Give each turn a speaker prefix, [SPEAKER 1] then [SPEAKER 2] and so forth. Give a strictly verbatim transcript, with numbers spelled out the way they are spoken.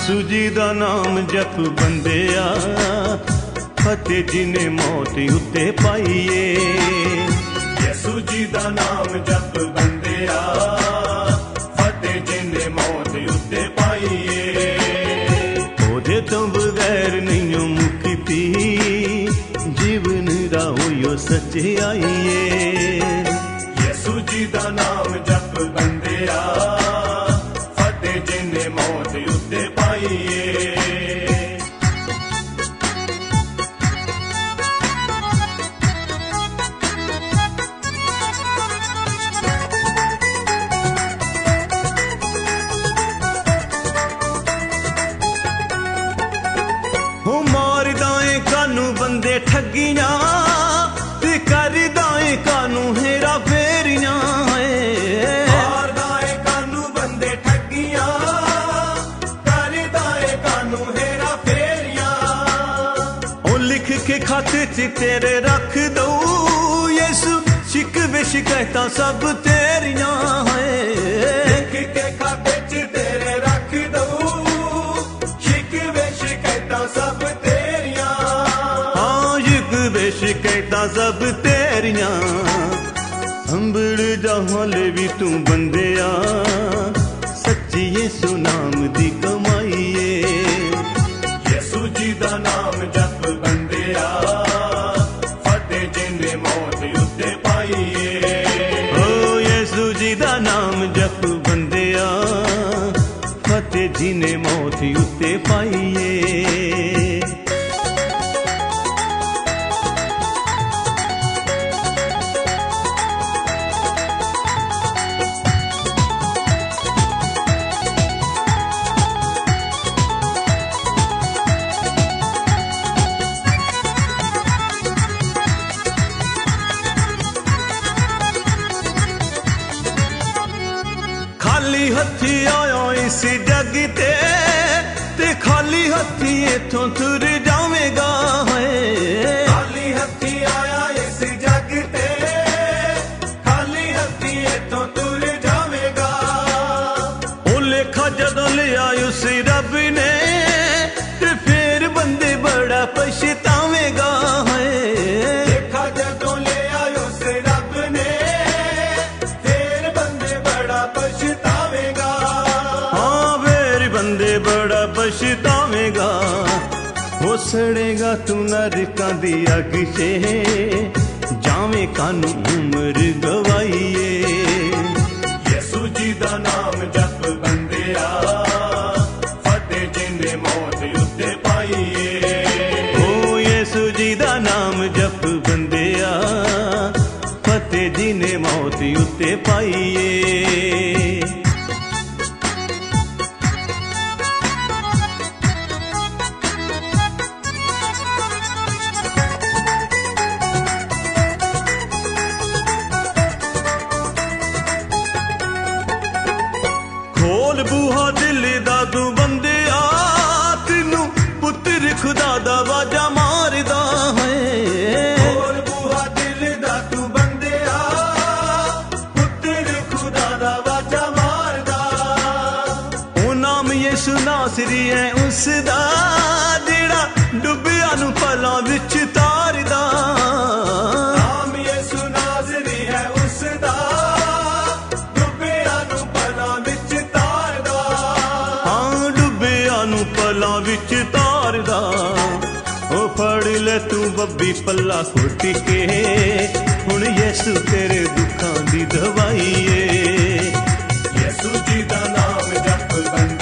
[SPEAKER 1] ਯਿਸੂ ਜੀ ਦਾ ਨਾਮ ਜਪ ਬੰਦਿਆ, ਫਤਿਹ ਜਿਨੇ ਮੌਤ ਉੱਤੇ ਪਾਈਏ। ਯਿਸੂ ਜੀ ਦਾ ਨਾਮ ਜਪ ਬੰਦਿਆ, ਫਤਿਹ ਜਿਨੇ ਮੌਤ ਉੱਤੇ ਪਾਈਏ। ਉਹਦੇ ਤੋਂ ਬਗੈਰ ਨਹੀਂ ਮੁਕਤੀ, ਜੀਵਨ ਦਾ ਹੋਇਓ ਸੱਚਾਈਏ। ਯਿਸੂ ਜੀ ਦਾ ਨਾਮ ਜਪ ਬੰਦਿਆ, ਫਤਿਹ ਜਿਨੇ ਮੌਤ ਉੱਤੇ ਪਾਈਏ। ਹੋ ਮਾਰਦਾ ਏ ਕਾਨੂੰ ਬੰਦੇ ਠੱਗੀਆਂ, ਤੇ ਕਰਦਾ ਏ ਕਾਨੂੰ ਹੇਰਾ ਫੇਰੀਆਂ। ਮਾਰਦਾ ਏ ਕਾਨੂੰ ਬੰਦੇ ਠੱਗੀਆਂ, ਕਰਦਾ ਏ ਕਾਨੂੰ ਹੇਰਾ ਫੇਰੀਆਂ। ਉਹ ਲਿਖ ਕੇ ਖਾਤੇ ਚ ਤੇਰੇ ਰੱਖ ਦਊ ਯਿਸੂ, ਸ਼ਿਕਵੇ ਸ਼ਿਕਾਇਤਾਂ ਸਭ ਤੇਰੀਆਂ। ਲਿਖ ਕੇ ਖਾਤੇ ਚ ਤੇਰੇ ਰੱਖ ਦਊ, ਸ਼ਿਕਵੇ ਸ਼ਿਕਾਇਤਾਂ ਸਭ ਤੇਰੀਆਂ। ਹਾਂ ਸ਼ਿਕਵੇ ਸ਼ਿਕਾਇਤਾਂ ਸਭ ਤੇਰੀਆਂ। ਅੰਬੜ ਜਾ ਹਾਲੇ ਵੀ ਤੂੰ ਬੰਦਿਆ, ਸੱਚੀ ਯਿਸੂ ਨਾਮ ਦੀ ਕਮਾਈ ਏ। ਯਿਸੂ ਜੀ ਦਾ ਨਾਮ ਜਪ ਬੰਦਿਆ, ਫਤਿਹ ਜਿਨੇ ਮੌਤ ਉੱਤੇ ਪਾਈਏ। ਓ ਯਿਸੂ ਜੀ ਦਾ ਨਾਮ ਜਪ ਬੰਦਿਆ, ਫਤਿਹ ਜਿਨੇ ਮੌਤ ਉੱਤੇ ਪਾਈਏ। ਖਾਲੀ ਹੱਥੀ ਆਇਆ ਇਸ ਜੱਗ ਤੇ, ਤੇ ਖਾਲੀ ਹੱਥੀ ਇੱਥੋਂ ਤੁਰ ਜਾਵੇਂਗਾ। ਖਾਲੀ ਹੱਥੀ ਆਇਆ ਇਸ ਜੱਗ ਤੇ, ਖਾਲੀ ਹੱਥੀ ਇੱਥੋਂ ਤੁਰ ਜਾਵੇਂਗਾ। ਉਹ ਲੇਖਾ ਜਦੋਂ ਲਿਆ ਉਸ ਰੱਬ ਨੇ, ਤੇ ਫੇਰ ਬੰਦੇ ਬੜਾ ਪਛਤਾਵੇਂਗਾ। ਲੇਖਾ ਜਦੋਂ ਲਿਆ ਉਸ ਰੱਬ ਨੇ, ਫੇਰ ਬੰਦੇ ਬੜਾ ਪਛਤਾਵੇਂਗਾ। ਹਾਂ ਫੇਰ ਬੰਦੇ ਬੜਾ ਪਛਤਾਵੇਂਗਾ। ਹੋ ਸੜੇਗਾ ਤੂੰ ਨਰਕਾਂ ਦੀ ਅੱਗ ਚ, ਜਾਵੇਂ ਕਾਨੂੰ ਉਮਰ ਗਵਾਈਏ। ਯਿਸੂ ਜੀ ਦਾ ਨਾਮ ਜਪ ਬੰਦਿਆ, ਫਤਿਹ ਜਿਨੇ ਮੌਤ ਉੱਤੇ ਪਾਈਏ। ਓ ਯਿਸੂ ਜੀ ਦਾ ਨਾਮ ਜਪ ਬੰਦਿਆ, ਫਤਿਹ ਜਿਨੇ ਮੌਤ ਉੱਤੇ ਪਾਈਏ। ਖੋਲ ਬੂਹਾ ਦਿਲ ਦਾ ਤੂੰ ਬੰਦਿਆ, ਤੈਨੂੰ ਪੁੱਤਰ ਖੁਦਾ ਦਾ ਵਾਜਾ ਮਾਰਦਾ ਹੈ। ਖੋਲ ਬੂਹਾ ਦਿਲ ਦਾ ਤੂੰ ਬੰਦਿਆ, ਪੁੱਤਰ ਖੁਦਾ ਦਾ ਵਾਜਾ ਮਾਰਦਾ। ਉਹ ਨਾਮ ਯਿਸੂ ਨਾਸਰੀ ਹੈ ਉਸ ਦਾ, ਜਿਹੜਾ ਡੁੱਬਿਆਂ ਨੂੰ ਪਲਾਂ ਵਿੱਚ ਤਾਰਦਾ। ਨਾਮ ਯਿਸੂ ਨਾਸਰੀ ਹੈ ਉਸ ਦਾ, ਡੁੱਬਿਆਂ ਨੂੰ ਪਲਾਂ ਵਿੱਚ ਤਾਰਦਾ। ਹਾਂ ਡੁੱਬਿਆਂ ਨੂੰ ਪਲਾਂ ਵਿੱਚ ਤਾਰਦਾ। ਉਹ ਫੜ ਲੈ ਤੂੰ ਬੱਬੀ ਪੱਲਾ ਘੁੱਟ ਕੇ, ਹੁਣ ਯਿਸੂ ਤੇਰੇ ਦੁੱਖਾਂ ਦੀ ਦਵਾਈ ਏ। ਯਿਸੂ ਜੀ ਦਾ ਨਾਮ ਜਪ ਬੰਦ